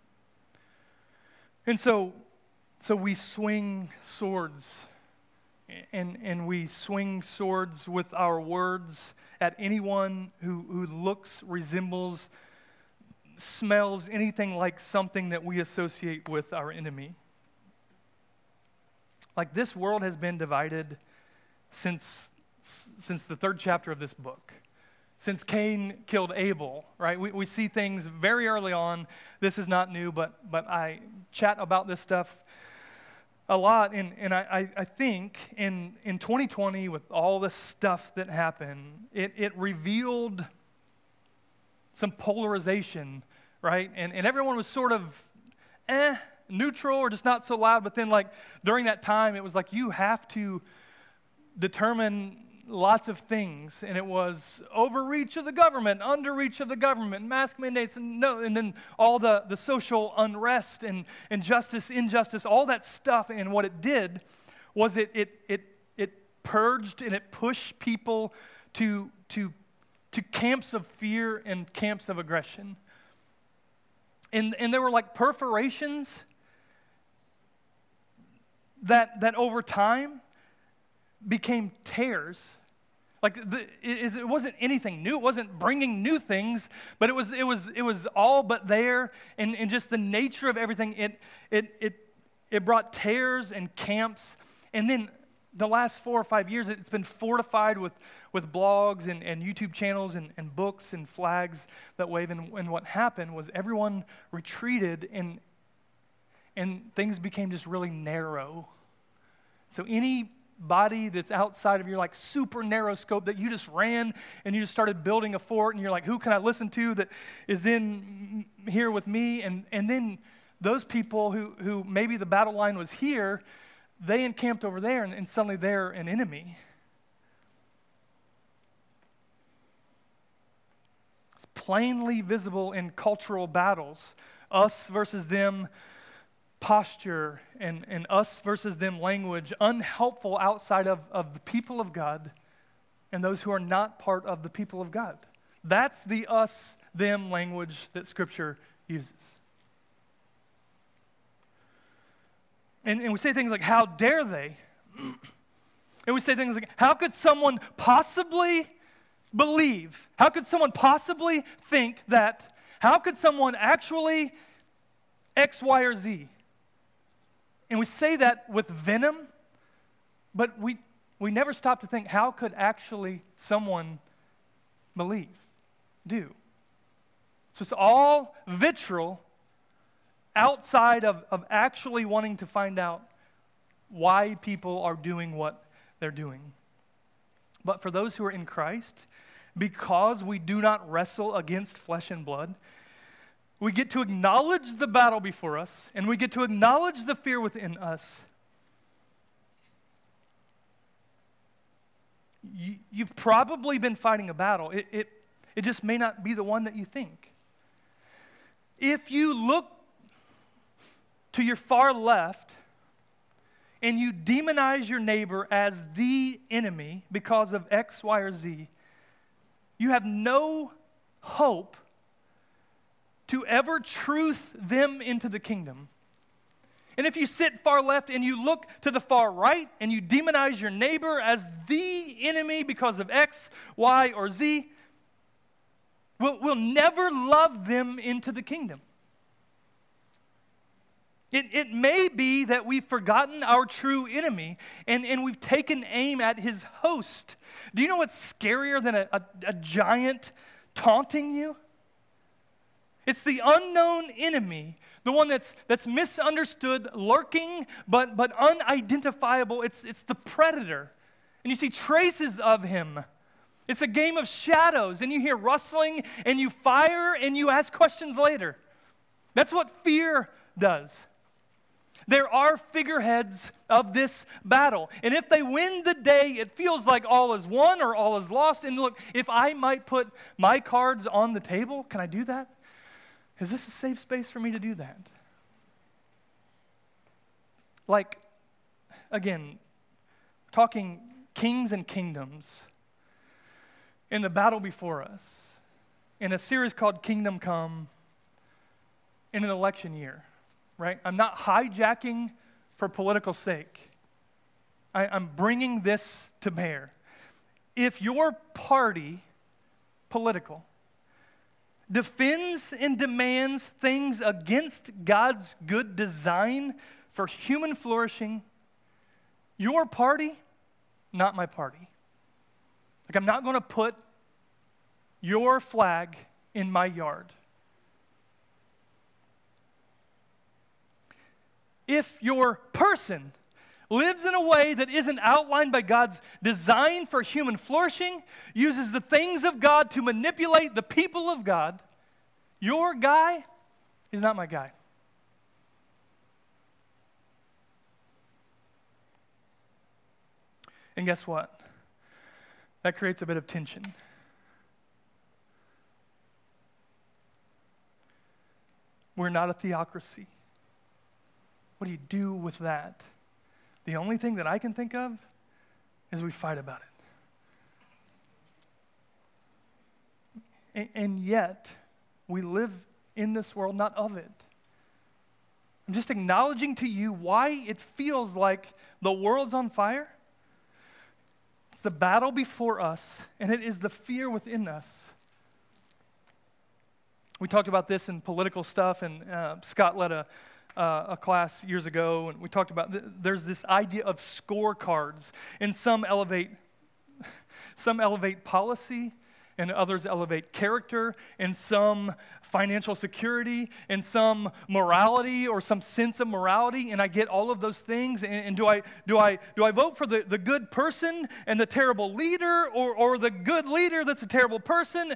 And so, so we swing swords. And, and we swing swords with our words at anyone who, who looks, resembles, smells anything like something that we associate with our enemy. Like, this world has been divided since, since the third chapter of this book. Since Cain killed Abel, right? We, we see things very early on. This is not new, but, but I chat about this stuff a lot, and, and I, I think in, in twenty twenty, with all the stuff that happened, it, it revealed some polarization, right? And, and everyone was sort of eh, neutral or just not so loud, but then like during that time, it was like you have to determine lots of things, and it was overreach of the government, underreach of the government, mask mandates, and no, and then all the, the social unrest and injustice, injustice, all that stuff. And what it did was it it it it purged and it pushed people to to to camps of fear and camps of aggression. And and there were like perforations that that over time became tears. Like the, it, it wasn't anything new. It wasn't bringing new things, but it was it was it was all but there, and, and just the nature of everything. It it it it brought tears and camps, and then the last four or five years, it's been fortified with with blogs and, and YouTube channels and, and books and flags that wave. And, and what happened was everyone retreated, and and things became just really narrow. So any body that's outside of your like super narrow scope that you just ran and you just started building a fort, and you're like, who can I listen to that is in here with me? And and then those people who who maybe the battle line was here, they encamped over there, and, and suddenly they're an enemy. It's plainly visible in cultural battles, us versus them posture, and, and us versus them language, unhelpful outside of, of the people of God and those who are not part of the people of God. That's the us, them language that Scripture uses. And, and we say things like, how dare they? And we say things like, how could someone possibly believe? How could someone possibly think that? How could someone actually X, Y, or Z? And we say that with venom, but we we never stop to think, how could actually someone believe, do? So it's all vitriol outside of, of actually wanting to find out why people are doing what they're doing. But for those who are in Christ, because we do not wrestle against flesh and blood, we get to acknowledge the battle before us, and we get to acknowledge the fear within us. You, you've probably been fighting a battle. It, it, it just may not be the one that you think. If you look to your far left and you demonize your neighbor as the enemy because of X, Y, or Z, you have no hope to ever truth them into the kingdom. And if you sit far left and you look to the far right and you demonize your neighbor as the enemy because of X, Y, or Z, we'll, we'll never love them into the kingdom. It, it may be that we've forgotten our true enemy, and, and we've taken aim at his host. Do you know what's scarier than a, a, a giant taunting you? It's the unknown enemy, the one that's that's misunderstood, lurking, but but unidentifiable. It's it's the predator. And you see traces of him. It's a game of shadows, and you hear rustling, and you fire, and you ask questions later. That's what fear does. There are figureheads of this battle. And if they win the day, it feels like all is won or all is lost. And look, if I might put my cards on the table, can I do that? Is this a safe space for me to do that? Like, again, talking kings and kingdoms in the battle before us, in a series called Kingdom Come, in an election year, right? I'm not hijacking for political sake. I, I'm bringing this to bear. If your party, political, defends and demands things against God's good design for human flourishing, your party, not my party. Like, I'm not going to put your flag in my yard. If your person lives in a way that isn't outlined by God's design for human flourishing, uses the things of God to manipulate the people of God, your guy is not my guy. And guess what? that creates a bit of tension. We're not a theocracy. What do you do with that? The only thing that I can think of is we fight about it. And, and yet, we live in this world, not of it. I'm just acknowledging to you why it feels like the world's on fire. It's the battle before us, and it is the fear within us. We talked about this in political stuff, and uh, Scott led a, uh, a class years ago, and we talked about th- there's this idea of scorecards, and some elevate, some elevate policy, and others elevate character, and some financial security, and some morality or some sense of morality, and I get all of those things. And, and do I do I do I vote for the, the good person and the terrible leader, or or the good leader that's a terrible person?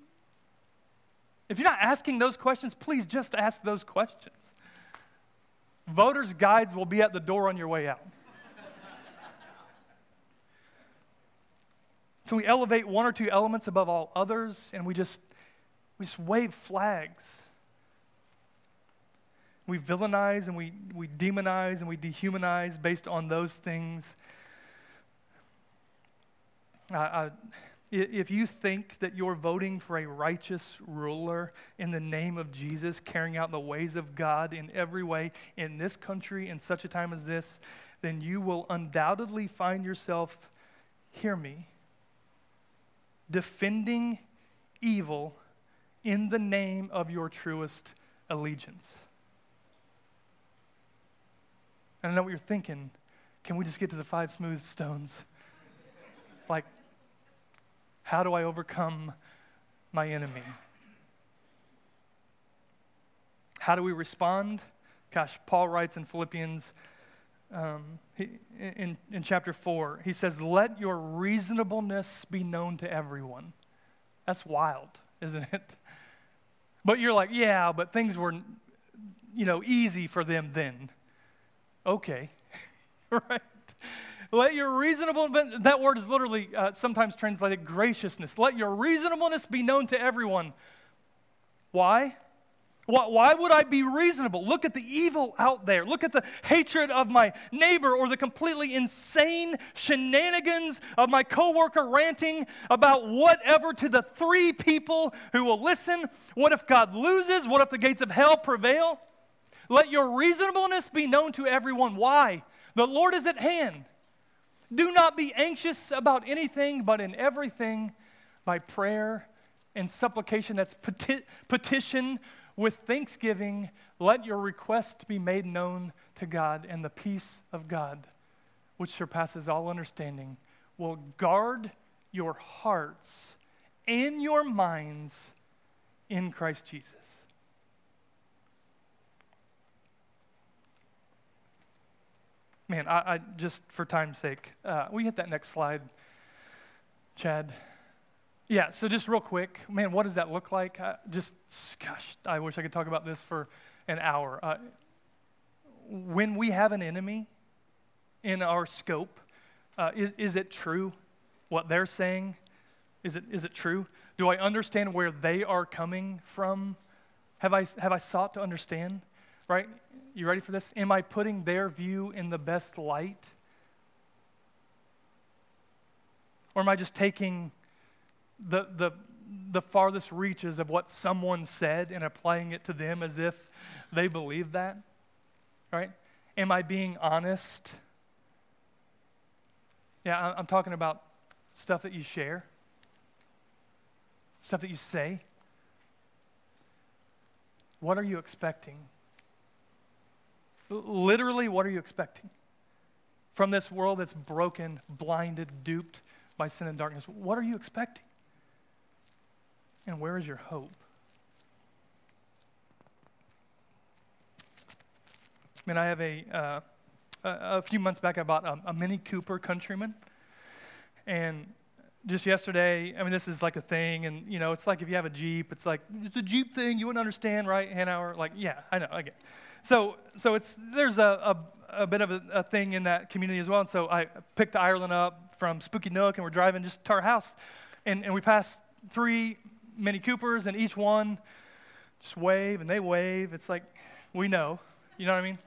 If you're not asking those questions, please just ask those questions. Voters' guides will be at the door on your way out. So we elevate one or two elements above all others, and we just we just wave flags. We villainize and we, we demonize and we dehumanize based on those things. I, I, if you think that you're voting for a righteous ruler in the name of Jesus, carrying out the ways of God in every way in this country in such a time as this, then you will undoubtedly find yourself, hear me, defending evil in the name of your truest allegiance. And I know what you're thinking. Can we just get to the five smooth stones? Like, how do I overcome my enemy? How do we respond? Gosh, Paul writes in Philippians um, he, in, in chapter four, he says, let your reasonableness be known to everyone. That's wild, isn't it? But you're like, yeah, but things were, you know, easy for them then. Okay, right? Let your reasonable, that word is literally uh, sometimes translated graciousness. Let your reasonableness be known to everyone. Why? Why, why would I be reasonable? Look at the evil out there. Look at the hatred of my neighbor, or the completely insane shenanigans of my coworker ranting about whatever to the three people who will listen. What if God loses? What if the gates of hell prevail? Let your reasonableness be known to everyone. Why? The Lord is at hand. Do not be anxious about anything, but in everything, by prayer and supplication, that's peti- petition with thanksgiving, let your requests be made known to God, and the peace of God, which surpasses all understanding, will guard your hearts and your minds in Christ Jesus. Man, I, I just for time's sake, uh, will you hit that next slide, Chad? Yeah, so just real quick, man, what does that look like? Uh, just, gosh, I wish I could talk about this for an hour. Uh, when we have an enemy in our scope, uh, is, is it true what they're saying? Is it is it true? Do I understand where they are coming from? Have I have I sought to understand? Right? You ready for this? Am I putting their view in the best light? Or am I just taking the the the farthest reaches of what someone said and applying it to them as if they believe that? Right? Am I being honest? Yeah, I'm talking about stuff that you share, stuff that you say. What are you expecting? Literally, what are you expecting from this world that's broken, blinded, duped by sin and darkness? What are you expecting? And where is your hope? I mean, I have a, uh, a, a few months back, I bought a, a Mini Cooper Countryman. And just yesterday, I mean, this is like a thing, and, you know, it's like if you have a Jeep, it's like, it's a Jeep thing, you wouldn't understand, right, Hanauer? Like, yeah, I know, I get it. So, so it's, there's a, a, a bit of a, a thing in that community as well, and so I picked Ireland up from Spooky Nook, and we're driving just to our house, and, and we passed three Mini Coopers, and each one just wave, and they wave. It's like, we know, you know what I mean?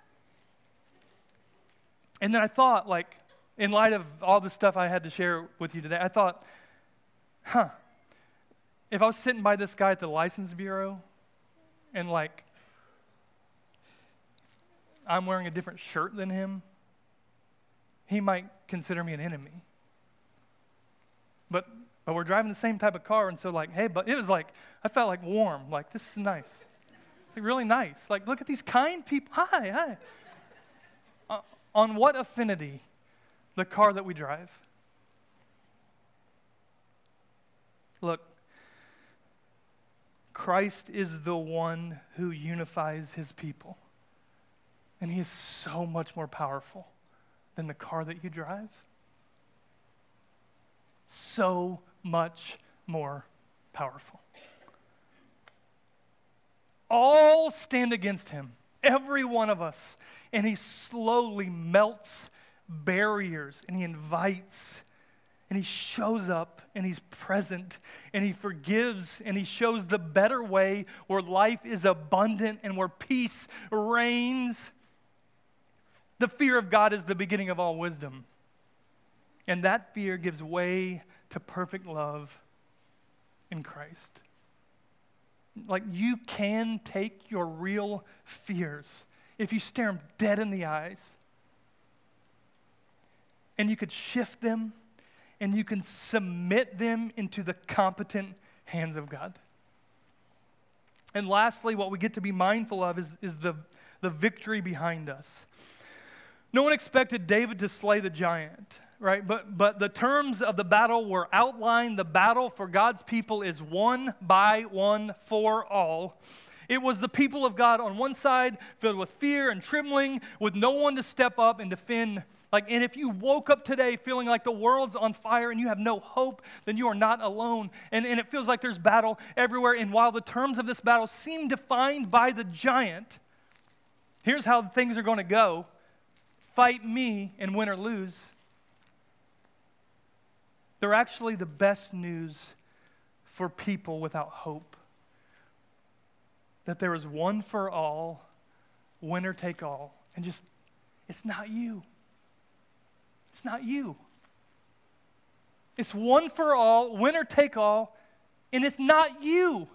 And then I thought, like, in light of all the stuff I had to share with you today, I thought, huh, if I was sitting by this guy at the license bureau and, like, I'm wearing a different shirt than him, he might consider me an enemy. But but we're driving the same type of car, and so, like, hey, but it was like, I felt like warm, like, this is nice. It's like really nice. Like, look at these kind people. Hi, hi. Uh, on what affinity? The car that we drive. Look, Christ is the one who unifies his people. And he is so much more powerful than the car that you drive. So much more powerful. All stand against him, every one of us, and he slowly melts barriers, and he invites, and he shows up, and he's present, and he forgives, and he shows the better way where life is abundant and where peace reigns. The fear of God is the beginning of all wisdom, and that fear gives way to perfect love in Christ. Like, you can take your real fears if you stare them dead in the eyes, and you could shift them, and you can submit them into the competent hands of God. And lastly, what we get to be mindful of is, is the, the victory behind us. No one expected David to slay the giant, right? But, but the terms of the battle were outlined. The battle for God's people is one by one for all. It was the people of God on one side, filled with fear and trembling, with no one to step up and defend. Like, and if you woke up today feeling like the world's on fire and you have no hope, then you are not alone. And, and it feels like there's battle everywhere. And while the terms of this battle seem defined by the giant, here's how things are going to go. Fight me and win or lose. They're actually the best news for people without hope. That there is one for all, winner take all. And just, it's not you. It's not you. It's one for all, winner take all, and it's not you.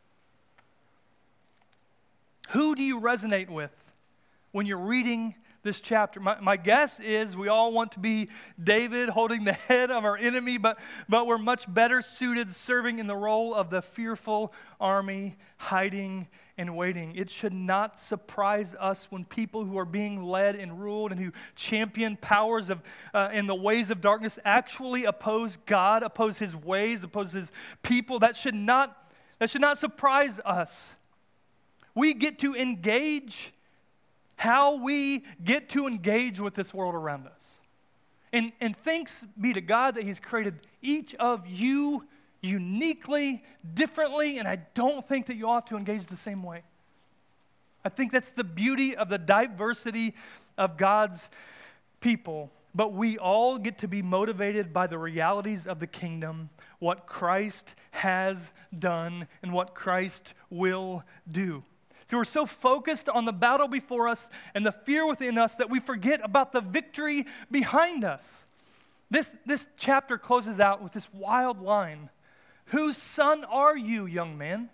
Who do you resonate with when you're reading this chapter? My, my guess is we all want to be David holding the head of our enemy, but, but we're much better suited serving in the role of the fearful army, hiding and waiting. It should not surprise us when people who are being led and ruled and who champion powers of uh, in the ways of darkness actually oppose God, oppose his ways, oppose his people. That should not, that should not surprise us. We get to engage how we get to engage with this world around us. And, and thanks be to God that he's created each of you uniquely, differently, and I don't think that you ought to engage the same way. I think that's the beauty of the diversity of God's people. But we all get to be motivated by the realities of the kingdom, what Christ has done and what Christ will do. So we're so focused on the battle before us and the fear within us that we forget about the victory behind us. This, this chapter closes out with this wild line. Whose son are you, young man?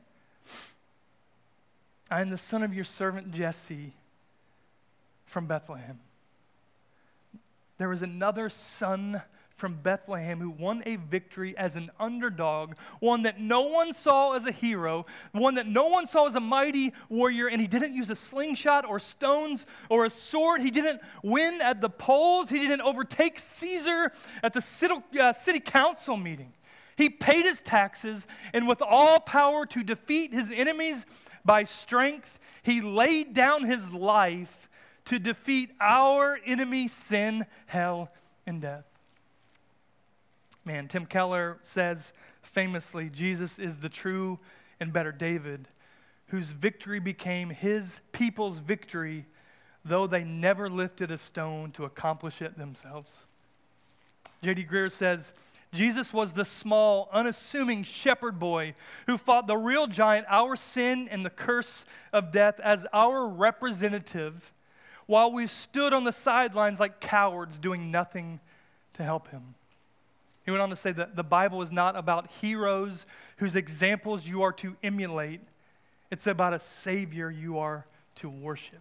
I am the son of your servant Jesse from Bethlehem. There was another son from Bethlehem who won a victory as an underdog, one that no one saw as a hero, one that no one saw as a mighty warrior, and he didn't use a slingshot or stones or a sword. He didn't win at the polls. He didn't overtake Caesar at the city, uh, city council meeting. He paid his taxes, and with all power to defeat his enemies by strength, he laid down his life to defeat our enemy, sin, hell, and death. Man, Tim Keller says famously, Jesus is the true and better David, whose victory became his people's victory, though they never lifted a stone to accomplish it themselves. J D Greer says, Jesus was the small, unassuming shepherd boy who fought the real giant, our sin and the curse of death, as our representative, while we stood on the sidelines like cowards doing nothing to help him. He went on to say that the Bible is not about heroes whose examples you are to emulate. It's about a Savior you are to worship.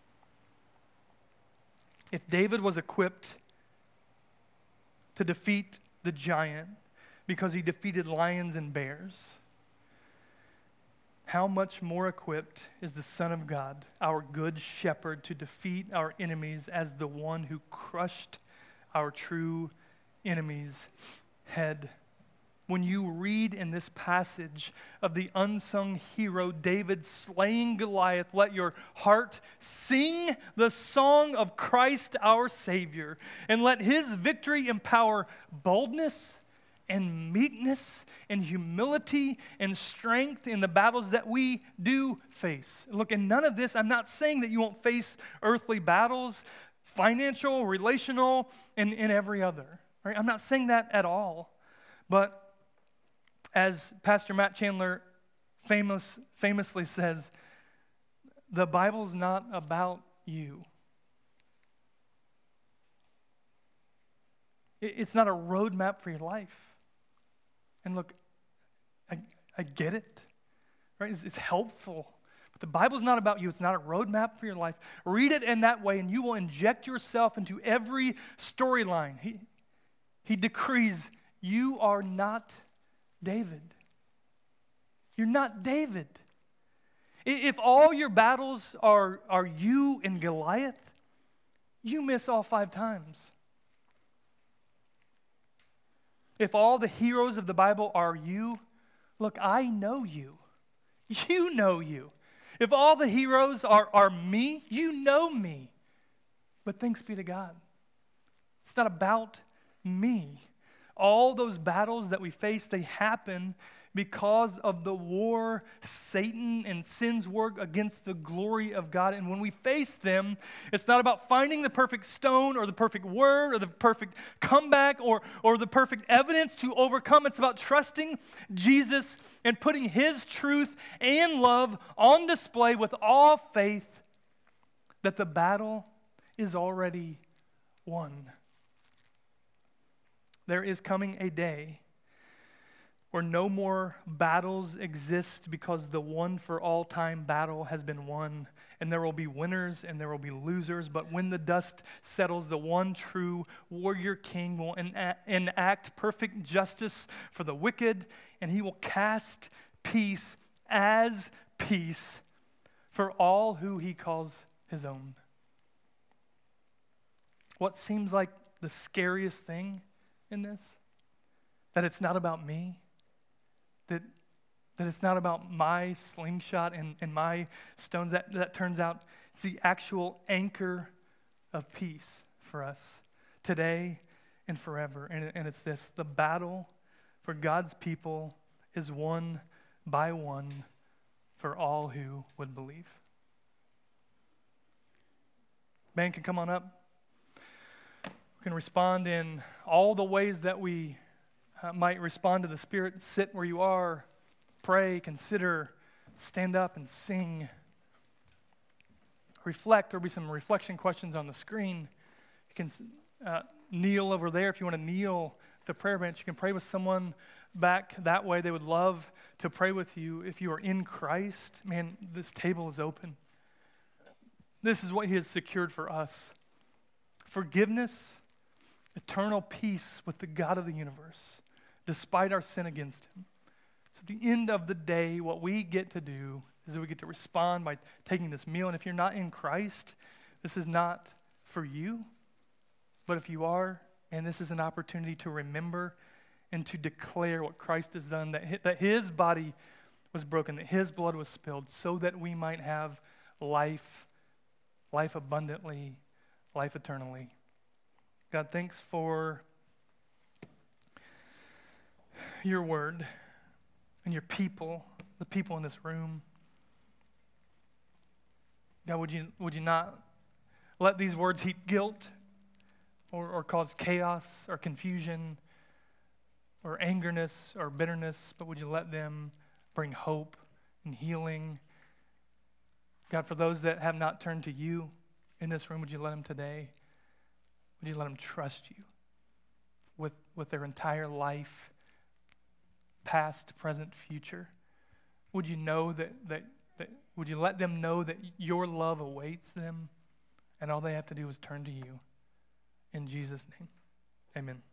If David was equipped to defeat the giant because he defeated lions and bears, how much more equipped is the Son of God, our good shepherd, to defeat our enemies as the one who crushed our true enemy's head? When you read in this passage of the unsung hero David slaying Goliath, let your heart sing the song of Christ our Savior, and let his victory empower boldness and meekness and humility and strength in the battles that we do face. Look, in none of this, I'm not saying that you won't face earthly battles, financial, relational, and, and every other. Right? I'm not saying that at all. But as Pastor Matt Chandler famous, famously says, the Bible's not about you. It, it's not a roadmap for your life. And look, I, I get it, right? It's, it's helpful. But the Bible's not about you. It's not a roadmap for your life. Read it in that way, and you will inject yourself into every storyline. He, he decrees, you are not David. You're not David. If all your battles are, are you and Goliath, you miss all five times. If all the heroes of the Bible are you, look, I know you. You know you. If all the heroes are, are me, you know me. But thanks be to God. It's not about me. All those battles that we face, they happen because of the war Satan and sin's work against the glory of God. And when we face them, it's not about finding the perfect stone or the perfect word or the perfect comeback or, or the perfect evidence to overcome. It's about trusting Jesus and putting his truth and love on display with all faith that the battle is already won. There is coming a day where no more battles exist because the one for all time battle has been won, and there will be winners and there will be losers. But when the dust settles, the one true warrior king will enact perfect justice for the wicked, and he will cast peace as peace for all who he calls his own. What seems like the scariest thing in this? That it's not about me. That, that it's not about my slingshot and, and my stones. That, that turns out it's the actual anchor of peace for us today and forever. And, and it's this: the battle for God's people is won by one for all who would believe. Band can come on up. We can respond in all the ways that we uh, might respond to the Spirit. Sit where you are, pray, consider, stand up and sing. Reflect. There'll be some reflection questions on the screen. You can uh, kneel over there if you want to kneel at the prayer bench. You can pray with someone back that way. They would love to pray with you. If you are in Christ, man, this table is open. This is what he has secured for us. Forgiveness, eternal peace with the God of the universe, despite our sin against him. So at the end of the day, what we get to do is that we get to respond by taking this meal. And if you're not in Christ, this is not for you. But if you are, and this is an opportunity to remember and to declare what Christ has done, that his, that his body was broken, that his blood was spilled, so that we might have life, life abundantly, life eternally. God, thanks for your word and your people, the people in this room. God, would you, would you not let these words heap guilt or, or cause chaos or confusion or angerness or bitterness, but would you let them bring hope and healing? God, for those that have not turned to you in this room, would you let them today? Would you let them trust you with, with their entire life, past, present, future? Would you know that, that, that, would you let them know that your love awaits them and all they have to do is turn to you? In Jesus' name, amen.